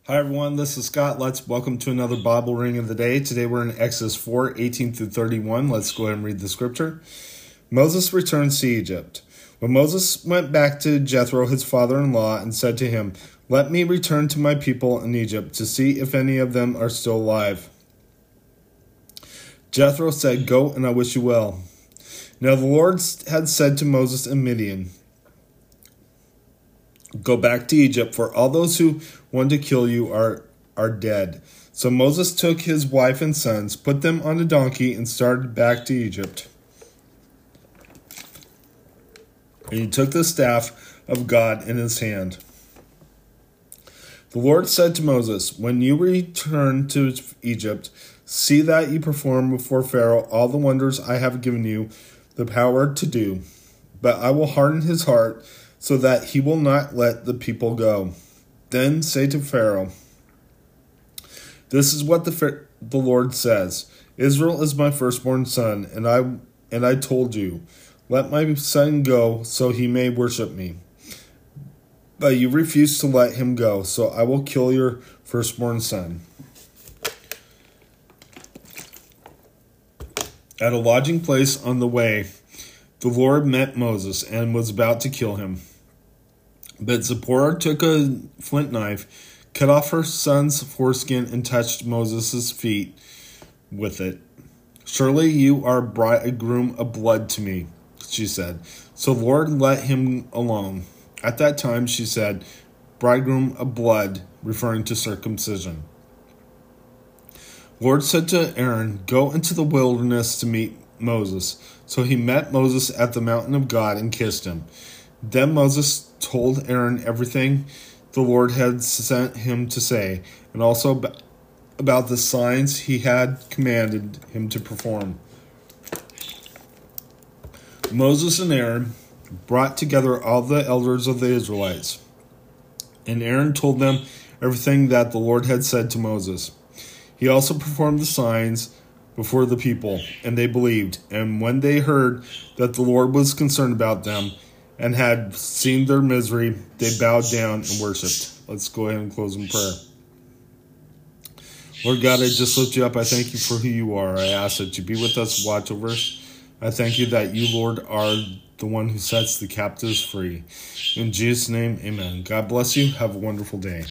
Hi everyone, this is Scott. Welcome to another Bible Reading of the Day. Today we're in Exodus 4, 18 through 31. Let's go ahead and read the scripture. Moses returns to Egypt. When Moses went back to Jethro, his father-in-law, and said to him, "Let me return to my people in Egypt to see if any of them are still alive." Jethro said, "Go, and I wish you well." Now the Lord had said to Moses in Midian, "Go back to Egypt, for all those who want to kill you are dead." So Moses took his wife and sons, put them on a donkey, and started back to Egypt. And he took the staff of God in his hand. The Lord said to Moses, "When you return to Egypt, see that you perform before Pharaoh all the wonders I have given you the power to do. But I will harden his heart, so that he will not let the people go. Then say to Pharaoh, 'This is what the Lord says: Israel is my firstborn son, and I told you, let my son go, so he may worship me. But you refused to let him go, so I will kill your firstborn son.'" At a lodging place on the way, the Lord met Moses and was about to kill him. But Zipporah took a flint knife, cut off her son's foreskin, and touched Moses' feet with it. "Surely you are bridegroom of blood to me," she said. So the Lord let him alone. At that time she said, "Bridegroom of blood," referring to circumcision. The Lord said to Aaron, "Go into the wilderness to meet Moses." So he met Moses at the mountain of God and kissed him. Then Moses told Aaron everything the Lord had sent him to say, and also about the signs he had commanded him to perform. Moses and Aaron brought together all the elders of the Israelites, and Aaron told them everything that the Lord had said to Moses. He also performed the signs before the people, and they believed. And when they heard that the Lord was concerned about them and had seen their misery, they bowed down and worshipped. Let's go ahead and close in prayer. Lord God, I just lift you up. I thank you for who you are. I ask that you be with us, watch over us. I thank you that you, Lord, are the one who sets the captives free. In Jesus' name, amen. God bless you. Have a wonderful day.